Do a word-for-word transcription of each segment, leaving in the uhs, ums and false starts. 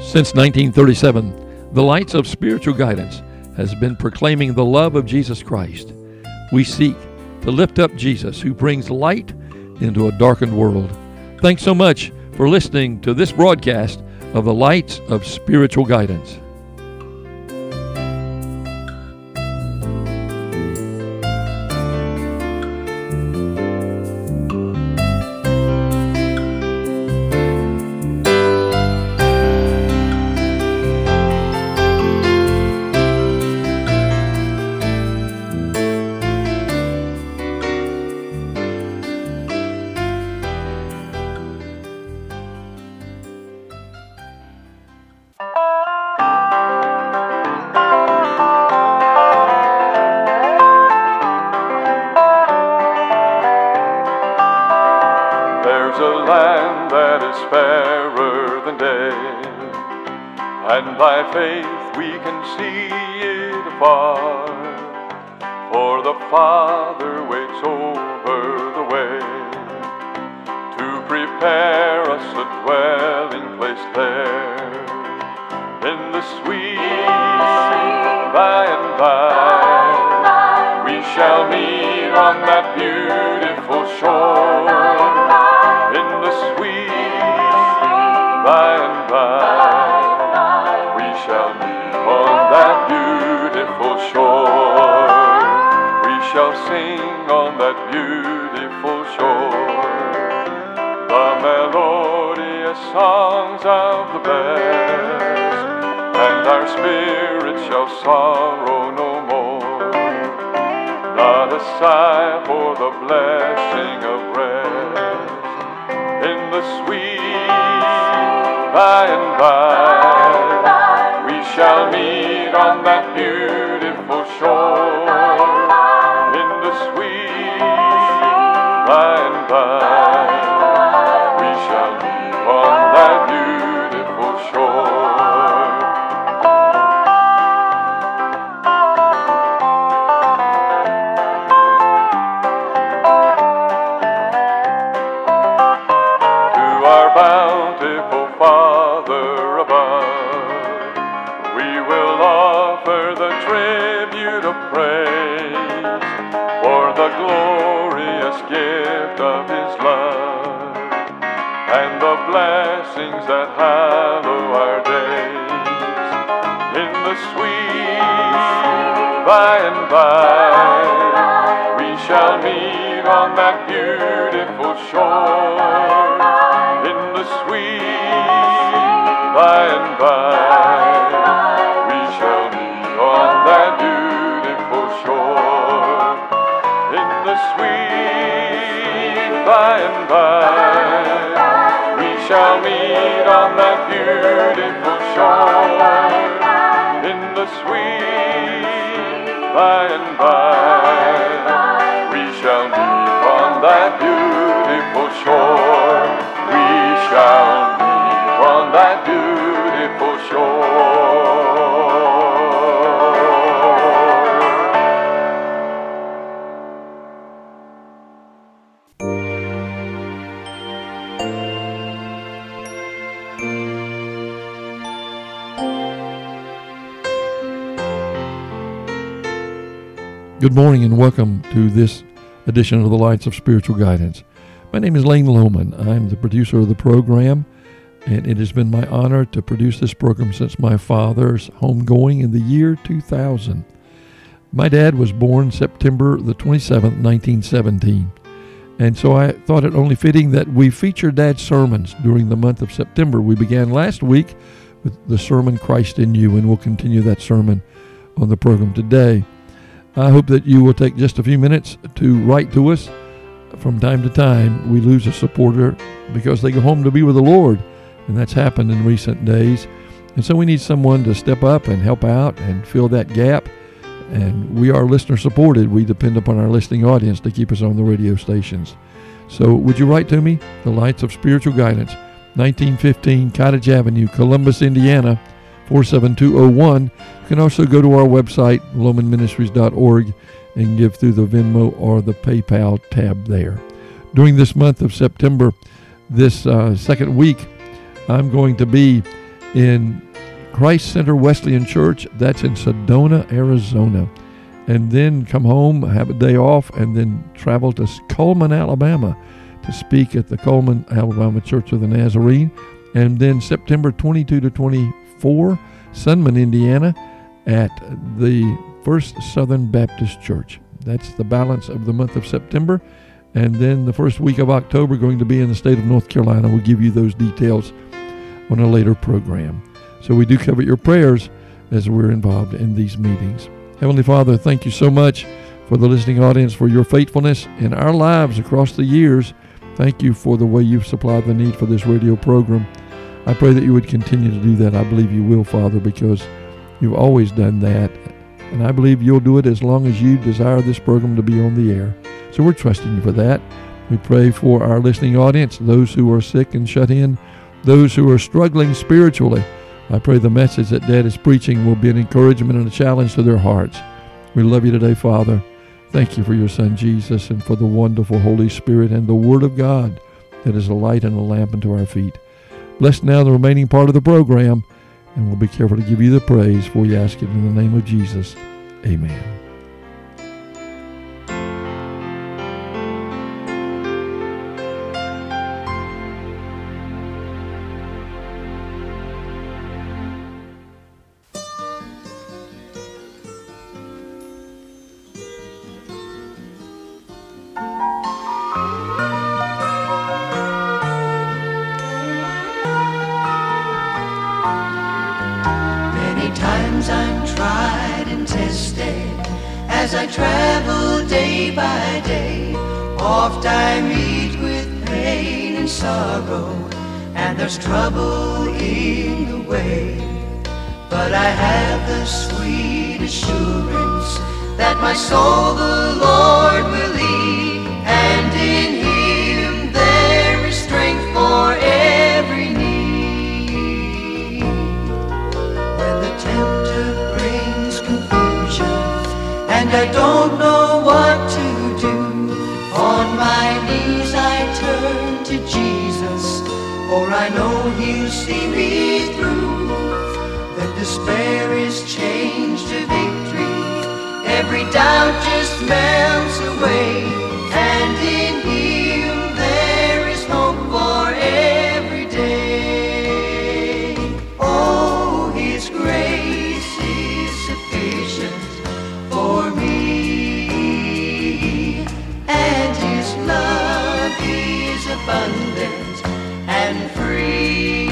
Since nineteen thirty-seven, the Lights of Spiritual Guidance has been proclaiming the love of Jesus Christ. We seek to lift up Jesus, who brings light into a darkened world. Thanks so much for listening to this broadcast of the Lights of Spiritual Guidance. And by faith we can see it afar, for the Father waits over the way to prepare us a dwelling place there. In the sweet by and by we shall meet on that beautiful shore. In the sweet by and by shall meet on that beautiful shore. We shall sing on that beautiful shore the melodious songs of the best, and our spirit shall sorrow no more. Not a sigh for the blessing of rest in the sweet by and by. We shall meet on that beautiful shore. In the sweet by and by we shall meet on that beautiful shore. To our bountiful Father above, we will offer the tribute of praise for the glorious gift of His love and the blessings that hallow our days. In the sweet by and by we shall meet on that beautiful shore. In the sweet by and by we shall meet on that beautiful shore. In the sweet by and by we shall meet on that beautiful shore. In the sweet by and by we shall meet on that beautiful shore. We shall meet on that beautiful shore. Good morning and welcome to this edition of the Lights of Spiritual Guidance. My name is Lane Lohman. I'm the producer of the program, and it has been my honor to produce this program since my father's homegoing in the year two thousand. My dad was born September the twenty-seventh, nineteen seventeen, and so I thought it only fitting that we feature Dad's sermons during the month of September. We began last week with the sermon Christ in You, and we'll continue that sermon on the program today. I hope that you will take just a few minutes to write to us. From time to time, we lose a supporter because they go home to be with the Lord, and that's happened in recent days. And so we need someone to step up and help out and fill that gap. And we are listener supported. We depend upon our listening audience to keep us on the radio stations. So would you write to me? The Lights of Spiritual Guidance, nineteen fifteen Cottage Avenue, Columbus, Indiana, four seven two oh one. You can also go to our website, lohman ministries dot org, and give through the Venmo or the PayPal tab there. During this month of September, this uh, second week, I'm going to be in Christ Center Wesleyan Church. That's in Sedona, Arizona. And then come home, have a day off, and then travel to Coleman, Alabama to speak at the Coleman, Alabama Church of the Nazarene. And then September twenty-second to twenty-fourth, Sunman, Indiana at the First Southern Baptist Church. That's the balance of the month of September. And then the first week of October, going to be in the state of North Carolina. We'll give you those details on a later program. So we do covet your prayers as we're involved in these meetings. Heavenly Father, thank you so much for the listening audience, for your faithfulness in our lives across the years. Thank you for the way you've supplied the need for this radio program. I pray that you would continue to do that. I believe you will, Father, because you've always done that. And I believe you'll do it as long as you desire this program to be on the air. So we're trusting you for that. We pray for our listening audience, those who are sick and shut in, those who are struggling spiritually. I pray the message that Dad is preaching will be an encouragement and a challenge to their hearts. We love you today, Father. Thank you for your Son, Jesus, and for the wonderful Holy Spirit and the Word of God that is a light and a lamp unto our feet. Bless now the remaining part of the program, and we'll be careful to give you the praise, for we ask it in the name of Jesus. Amen. As I travel day by day, oft I meet with pain and sorrow, and there's trouble in the way. But I have the sweet assurance that my soul the Lord will lead, and in Him there is strength for every need. When the tempter brings confusion and I don't know what to do, on my knees I turn to Jesus, for I know He'll see me through. Then despair is changed to victory, every doubt just melts away, and in Him there is hope for every day. Oh, His grace is sufficient for me, and His love is abundant and free.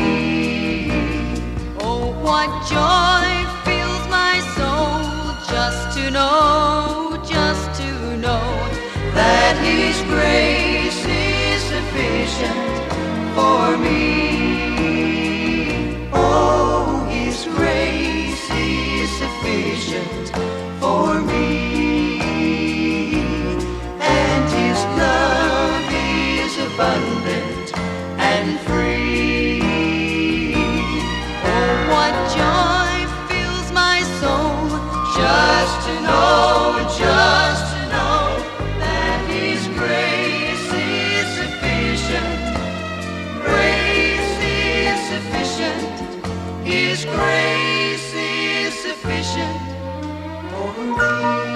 Oh, what joy fills my soul just to know, just to know that His grace is sufficient for me. Oh, His grace is sufficient for me, and His love is abundant and free. Oh, what joy fills my soul Just to know, just to know that His grace is sufficient. Grace is sufficient. His grace is sufficient for me.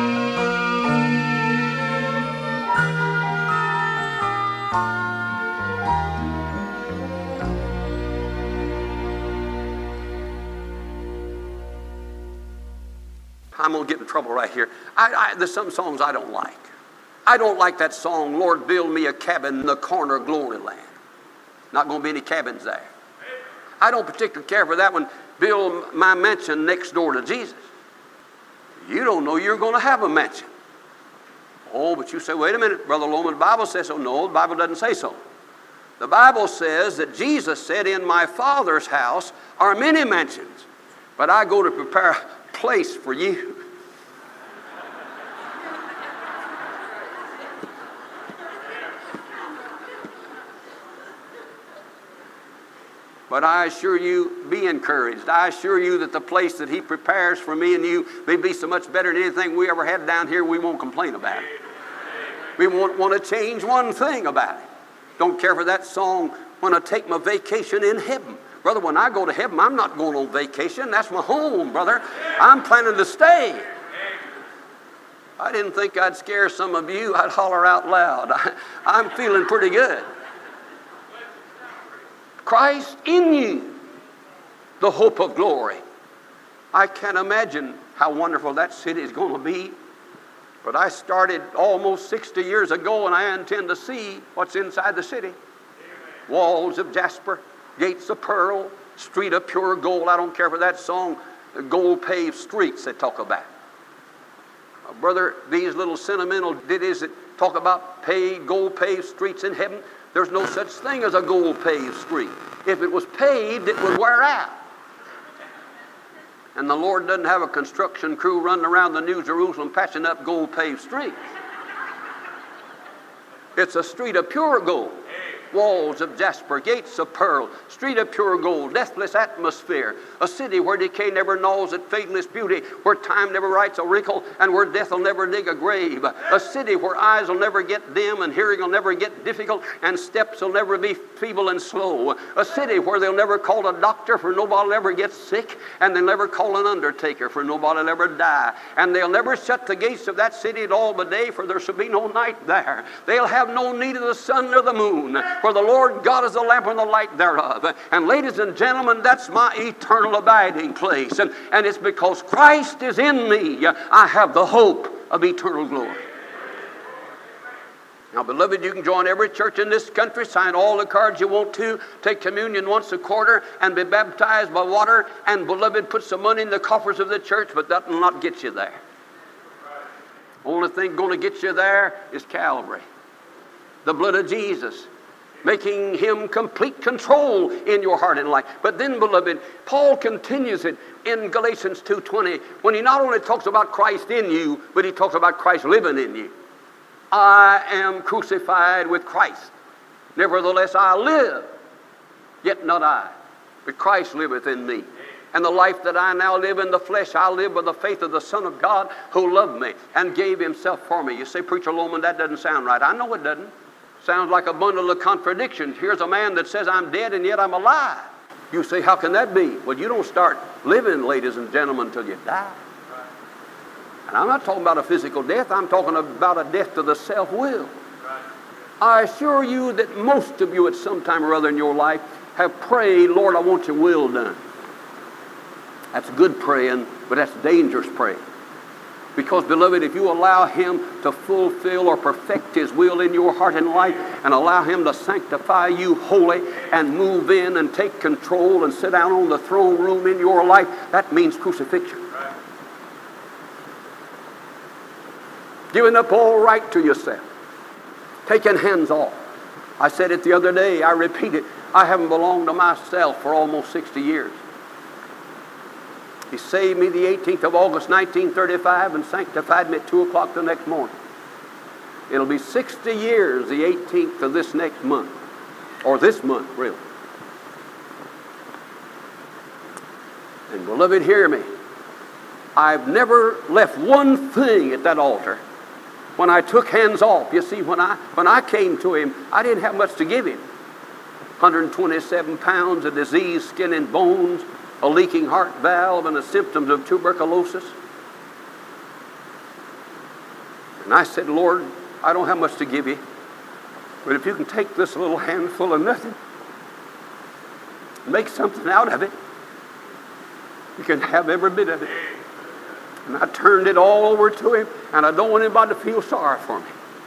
I'm going to get in trouble right here. I, I, there's some songs I don't like. I don't like that song, Lord, build me a cabin in the corner of glory land. Not going to be any cabins there. I don't particularly care for that one, build my mansion next door to Jesus. You don't know you're going to have a mansion. Oh, but you say, wait a minute, Brother Loman, the Bible says so. No, the Bible doesn't say so. The Bible says that Jesus said, in my Father's house are many mansions, but I go to prepare a place for you. But I assure you, be encouraged. I assure you that the place that He prepares for me and you may be so much better than anything we ever had down here, we won't complain about it. We won't want to change one thing about it. Don't care for that song, want to take my vacation in heaven. Brother, when I go to heaven, I'm not going on vacation. That's my home, brother. I'm planning to stay. I didn't think I'd scare some of you. I'd holler out loud. I, I'm feeling pretty good. Christ in you, the hope of glory. I can't imagine how wonderful that city is going to be. But I started almost sixty years ago, and I intend to see what's inside the city. Walls of jasper, gates of pearl, street of pure gold. I don't care for that song, gold paved streets they talk about. Uh, brother, these little sentimental ditties that talk about paved, gold paved streets in heaven, there's no such thing as a gold paved street. If it was paved, it would wear out. And the Lord doesn't have a construction crew running around the New Jerusalem patching up gold paved streets. It's a street of pure gold. Walls of jasper, gates of pearl, street of pure gold, deathless atmosphere, a city where decay never gnaws at fadeless beauty, where time never writes a wrinkle, and where death will never dig a grave. A city where eyes will never get dim, and hearing will never get difficult, and steps will never be feeble and slow. A city where they'll never call a doctor, for nobody will ever get sick, and they'll never call an undertaker, for nobody will ever die. And they'll never shut the gates of that city at all but day, for there shall be no night there. They'll have no need of the sun or the moon, for the Lord God is the lamp and the light thereof. And ladies and gentlemen, that's my eternal abiding place. And, and it's because Christ is in me, I have the hope of eternal glory. Now, beloved, you can join every church in this country, sign all the cards you want to, take communion once a quarter, and be baptized by water, and, beloved, put some money in the coffers of the church, but that will not get you there. Only thing going to get you there is Calvary. The blood of Jesus, making him complete control in your heart and life. But then, beloved, Paul continues it in Galatians two twenty when he not only talks about Christ in you, but he talks about Christ living in you. I am crucified with Christ. Nevertheless I live, yet not I, but Christ liveth in me. And the life that I now live in the flesh, I live by the faith of the Son of God who loved me and gave himself for me. You say, Preacher Loman, that doesn't sound right. I know it doesn't. Sounds like a bundle of contradictions. Here's a man that says I'm dead and yet I'm alive. You say, how can that be? Well, you don't start living, ladies and gentlemen, until you die. And I'm not talking about a physical death. I'm talking about a death to the self-will. I assure you that most of you at some time or other in your life have prayed, Lord, I want your will done. That's good praying, but that's dangerous praying. Because, beloved, if you allow him to fulfill or perfect his will in your heart and life and allow him to sanctify you wholly and move in and take control and sit down on the throne room in your life, that means crucifixion. Right. Giving up all right to yourself. Taking hands off. I said it the other day. I repeat it. I haven't belonged to myself for almost sixty years. He saved me the eighteenth of August, nineteen thirty-five, and sanctified me at two o'clock the next morning. It'll be sixty years the eighteenth of this next month. Or this month, really. And beloved, hear me. I've never left one thing at that altar. When I took hands off, you see, when I, when I came to him, I didn't have much to give him. one hundred twenty-seven pounds of diseased skin and bones, a leaking heart valve, and the symptoms of tuberculosis. And I said, Lord, I don't have much to give you, but if you can take this little handful of nothing, make something out of it, you can have every bit of it. And I turned it all over to him, and I don't want anybody to feel sorry for me.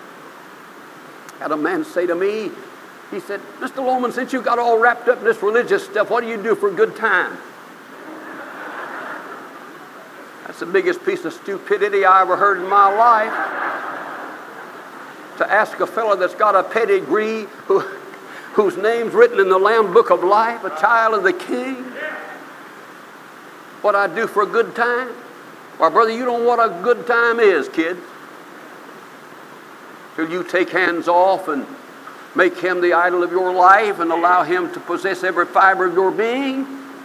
I had a man say to me, he said, Mister Loman, since you got all wrapped up in this religious stuff, what do you do for a good time? That's the biggest piece of stupidity I ever heard in my life. To ask a fellow that's got a pedigree, who, whose name's written in the Lamb Book of Life, a child of the King, what I do for a good time? Well, brother, you don't know what a good time is, kid. Till you take hands off and make him the idol of your life and allow him to possess every fiber of your being.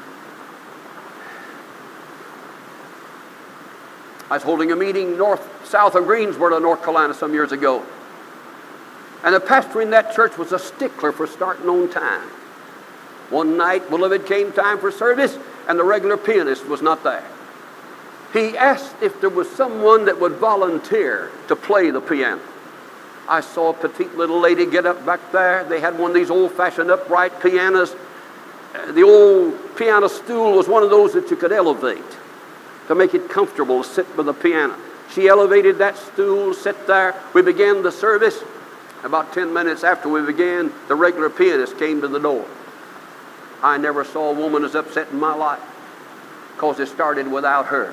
I was holding a meeting north, south of Greensboro, North Carolina, some years ago. And the pastor in that church was a stickler for starting on time. One night, beloved, came time for service, and the regular pianist was not there. He asked if there was someone that would volunteer to play the piano. I saw a petite little lady get up back there. They had one of these old-fashioned upright pianos. The old piano stool was one of those that you could elevate to make it comfortable to sit with the piano. She elevated that stool, sat there. We began the service. About ten minutes after we began, the regular pianist came to the door. I never saw a woman as upset in my life because it started without her.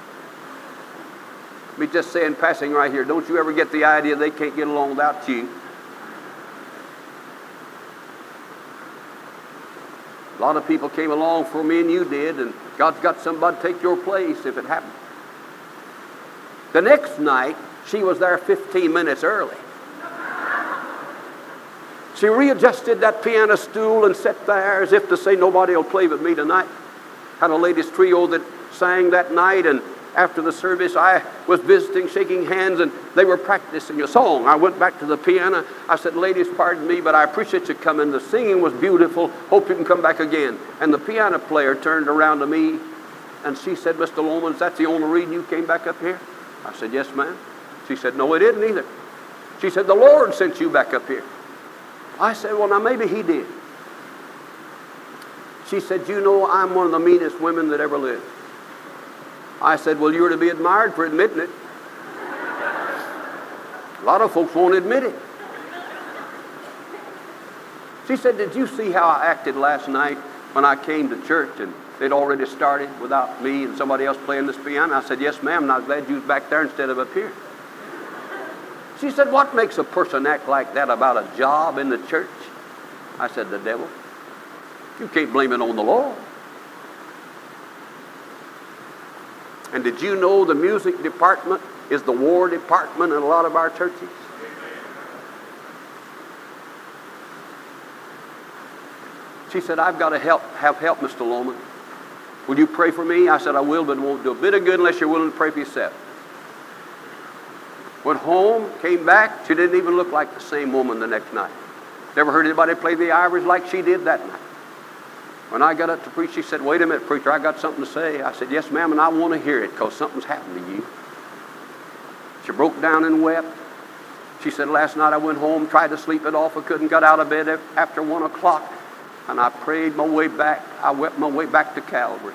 Let me just say in passing right here, don't you ever get the idea they can't get along without you. A lot of people came along for me and you did, and God's got somebody to take your place if it happened. The next night, she was there fifteen minutes early. She readjusted that piano stool and sat there as if to say, nobody will play with me tonight. Had a ladies trio that sang that night, and after the service I was visiting, shaking hands, and they were practicing a song. I went back to the piano. I said, ladies, pardon me, but I appreciate you coming. The singing was beautiful. Hope you can come back again. And the piano player turned around to me, and she said, Mister Loman, is that the only reason you came back up here? I said, yes, ma'am. She said, no, it isn't either. She said, the Lord sent you back up here. I said, well, now maybe he did. She said, you know, I'm one of the meanest women that ever lived. I said, well, you're to be admired for admitting it. A lot of folks won't admit it. She said, did you see how I acted last night when I came to church and they'd already started without me and somebody else playing this piano? I said, yes, ma'am, and I was glad you was back there instead of up here. She said, what makes a person act like that about a job in the church? I said, the devil. You can't blame it on the Lord. And did you know the music department is the war department in a lot of our churches? She said, I've got to help, have help, Mister Loman. Will you pray for me? I said, I will, but it won't do a bit of good unless you're willing to pray for yourself. Went home, came back. She didn't even look like the same woman the next night. Never heard anybody play the Irish like she did that night. When I got up to preach, she said, wait a minute, preacher, I got something to say. I said, yes, ma'am, and I want to hear it because something's happened to you. She broke down and wept. She said, last night I went home, tried to sleep it off. I couldn't get out of bed after one o'clock. And I prayed my way back. I wept my way back to Calvary.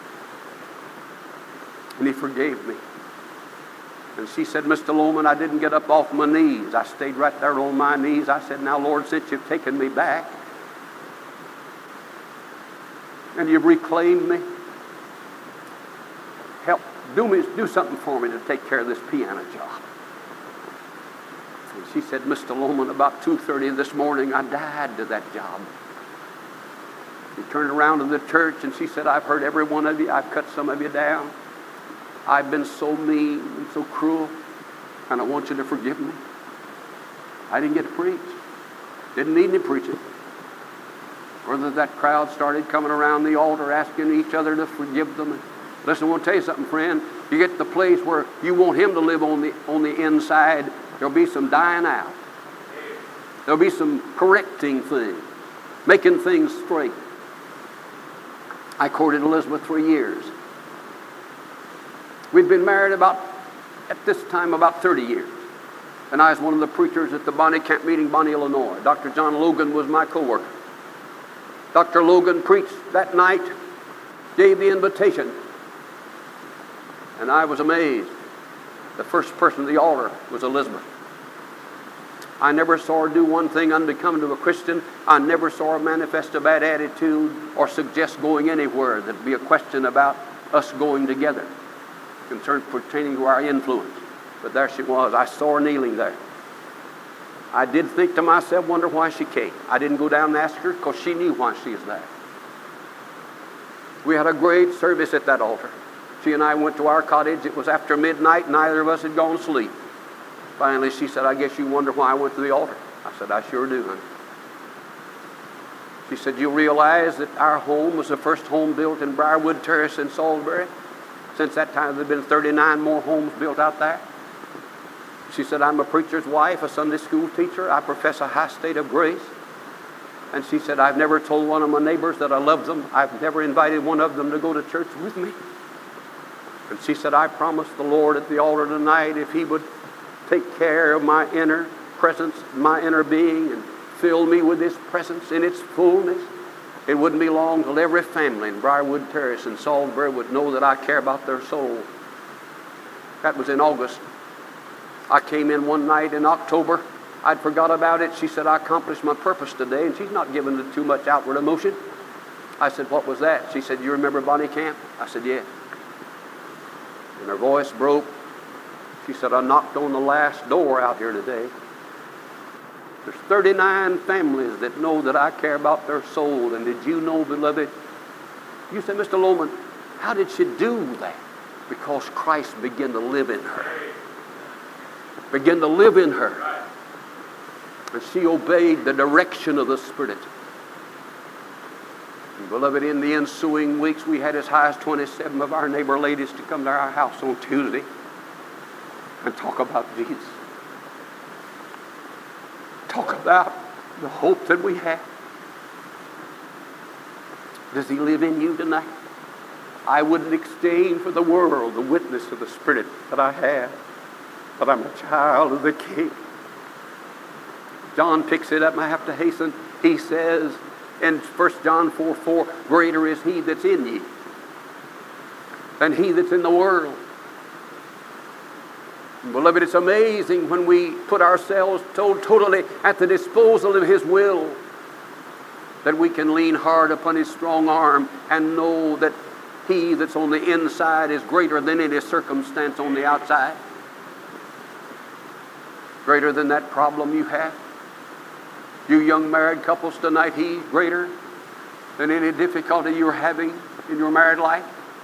And he forgave me. And she said, Mister Loman, I didn't get up off my knees. I stayed right there on my knees. I said, now, Lord, since you've taken me back and you've reclaimed me, help, do me, do something for me to take care of this piano job. And she said, Mister Loman, about two thirty this morning, I died to that job. She turned around to the church and she said, I've heard every one of you. I've cut some of you down. I've been so mean and so cruel, and I want you to forgive me. I didn't get to preach. Didn't need any preaching. Whether that crowd started coming around the altar asking each other to forgive them. And listen, I want to tell you something, friend. You get to the place where you want him to live on the, on the inside, there'll be some dying out. There'll be some correcting things, making things straight. I courted Elizabeth for years. We'd been married about, at this time, about thirty years. And I was one of the preachers at the Bonnie Camp meeting, Bonnie, Illinois. Doctor John Logan was my co-worker. Doctor Logan preached that night, gave the invitation. And I was amazed. The first person at the altar was Elizabeth. I never saw her do one thing unbecoming to a Christian. I never saw her manifest a bad attitude or suggest going anywhere that'd be a question about us going together, concern pertaining to our influence. But there she was. I saw her kneeling there. I did think to myself, wonder why she came. I didn't go down and ask her because she knew why she was there. We had a great service at that altar. She and I went to our cottage. It was after midnight. Neither of us had gone to sleep. Finally, she said, I guess you wonder why I went to the altar. I said, I sure do, honey. She said, you realize that our home was the first home built in Briarwood Terrace in Salisbury? Since that time, there have been thirty-nine more homes built out there. She said, I'm a preacher's wife, a Sunday school teacher. I profess a high state of grace. And she said, I've never told one of my neighbors that I love them. I've never invited one of them to go to church with me. And she said, I promised the Lord at the altar tonight if he would take care of my inner presence, my inner being, and fill me with his presence in its fullness, it wouldn't be long till every family in Briarwood Terrace and Salisbury would know that I care about their soul. That was in August. I came in one night in October. I'd forgot about it. She said, I accomplished my purpose today, and she's not giving it too much outward emotion. I said, what was that? She said, you remember Bonnie Camp? I said, yeah. And her voice broke. She said, I knocked on the last door out here today. There's thirty-nine families that know that I care about their soul. And did you know, beloved? You said, Mister Lohman, how did she do that? Because Christ began to live in her. Began to live in her. And she obeyed the direction of the Spirit. And beloved, in the ensuing weeks, we had as high as twenty-seven of our neighbor ladies to come to our house on Tuesday and talk about Jesus. Talk about the hope that we have. Does he live in you tonight? I wouldn't exchange for the world the witness of the Spirit that I have, that I'm a child of the King. John picks it up, and I have to hasten. He says in First John four four, greater is he that's in you than he that's in the world. And beloved, it's amazing when we put ourselves to- totally at the disposal of his will that we can lean hard upon his strong arm and know that he that's on the inside is greater than any circumstance on the outside. Greater than that problem you have. You young married couples tonight, he's greater than any difficulty you're having in your married life.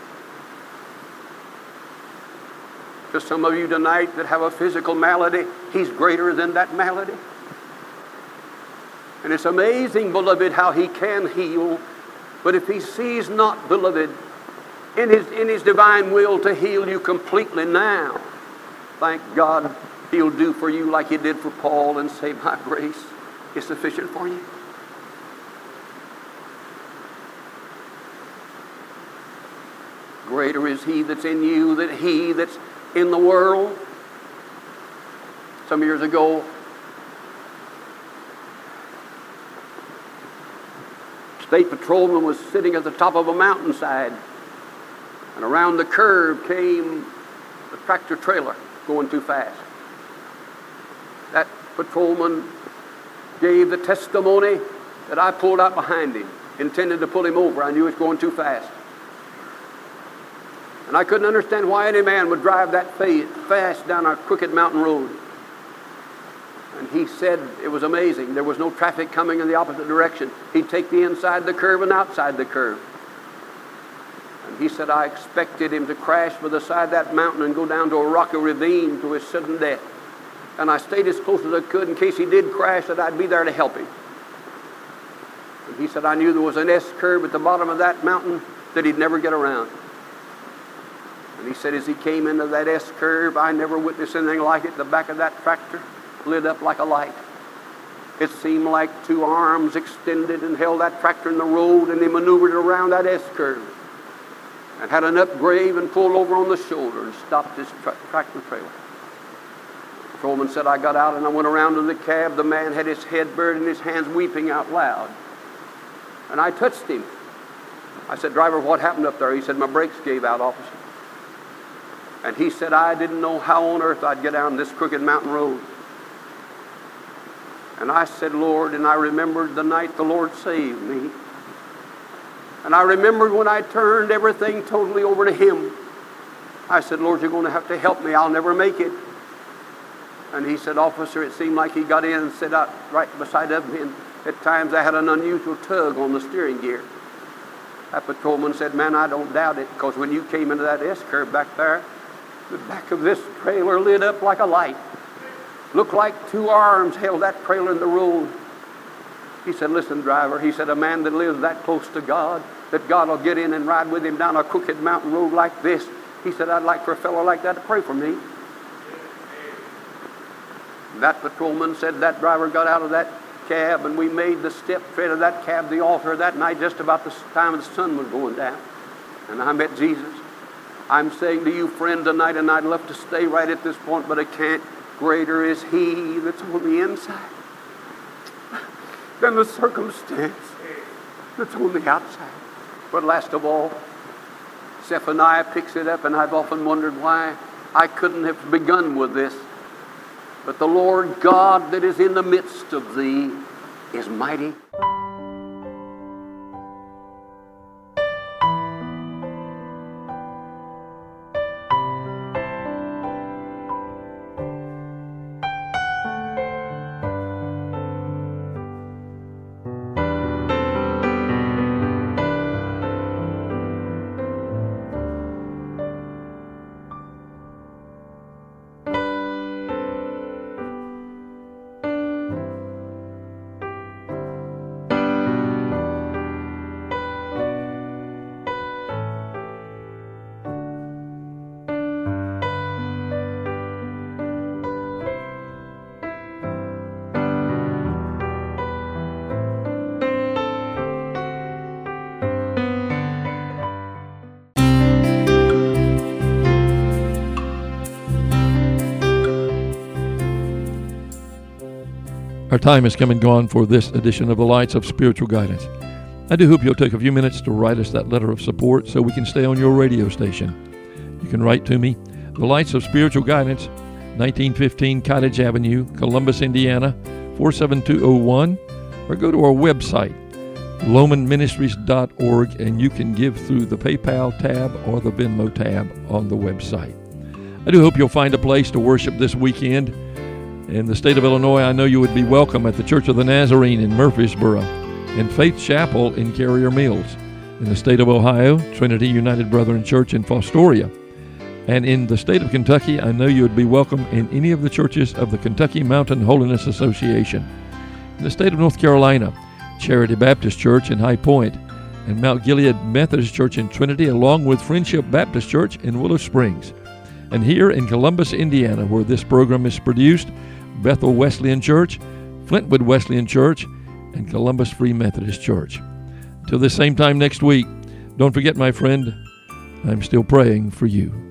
To some of you tonight that have a physical malady, he's greater than that malady. And it's amazing, beloved, how he can heal. But if he sees not, beloved, in his, in his divine will to heal you completely now, thank God he'll do for you like he did for Paul and say, my grace is sufficient for you. Greater is he that's in you than he that's in the world. Some years ago, state patrolman was sitting at the top of a mountainside, and around the curve came a tractor trailer going too fast. That patrolman gave the testimony that I pulled out behind him, intended to pull him over. I knew he was going too fast. And I couldn't understand why any man would drive that fast down a crooked mountain road. And he said it was amazing. There was no traffic coming in the opposite direction. He'd take the inside the curve and outside the curve. And he said, I expected him to crash by the side of that mountain and go down to a rocky ravine to his sudden death. And I stayed as close as I could in case he did crash, that I'd be there to help him. And he said, I knew there was an S-curve at the bottom of that mountain that he'd never get around. And he said, as he came into that S-curve, I never witnessed anything like it. The back of that tractor lit up like a light. It seemed like two arms extended and held that tractor in the road, and they maneuvered around that S-curve and had an upgrade and pulled over on the shoulder and stopped his tra- tractor trailer. The patrolman said, I got out and I went around to the cab. The man had his head buried in his hands, weeping out loud. And I touched him. I said, driver, what happened up there? He said, my brakes gave out, officer. And he said, I didn't know how on earth I'd get down this crooked mountain road. And I said, Lord, and I remembered the night the Lord saved me. And I remembered when I turned everything totally over to him. I said, Lord, you're going to have to help me. I'll never make it. And he said, officer, it seemed like he got in and sat out right beside of me. And at times I had an unusual tug on the steering gear. That patrolman said, man, I don't doubt it, because when you came into that S-curve back there, the back of this trailer lit up like a light. Looked like two arms held that trailer in the road. He said, listen, driver, he said, a man that lives that close to God, that God will get in and ride with him down a crooked mountain road like this. He said, I'd like for a fellow like that to pray for me. That patrolman said that driver got out of that cab, and we made the step tread of that cab the altar that night just about the time the sun was going down. And I met Jesus. I'm saying to you, friend, tonight, and I'd love to stay right at this point, but I can't. Greater is He that's on the inside than the circumstance that's on the outside. But last of all, Zephaniah picks it up, and I've often wondered why I couldn't have begun with this. But the Lord God that is in the midst of thee is mighty. Our time has come and gone for this edition of the Lights of Spiritual Guidance. I do hope you'll take a few minutes to write us that letter of support so we can stay on your radio station. You can write to me, The Lights of Spiritual Guidance, nineteen fifteen Cottage Avenue, Columbus, Indiana, four seven two oh one, or go to our website, loman ministries dot org, and you can give through the PayPal tab or the Venmo tab on the website. I do hope you'll find a place to worship this weekend. In the state of Illinois, I know you would be welcome at the Church of the Nazarene in Murfreesboro and Faith Chapel in Carrier Mills. In the state of Ohio, Trinity United Brethren Church in Fostoria. And in the state of Kentucky, I know you would be welcome in any of the churches of the Kentucky Mountain Holiness Association. In the state of North Carolina, Charity Baptist Church in High Point and Mount Gilead Methodist Church in Trinity, along with Friendship Baptist Church in Willow Springs. And here in Columbus, Indiana, where this program is produced, Bethel Wesleyan Church, Flintwood Wesleyan Church, and Columbus Free Methodist Church. Till this same time next week, don't forget, my friend, I'm still praying for you.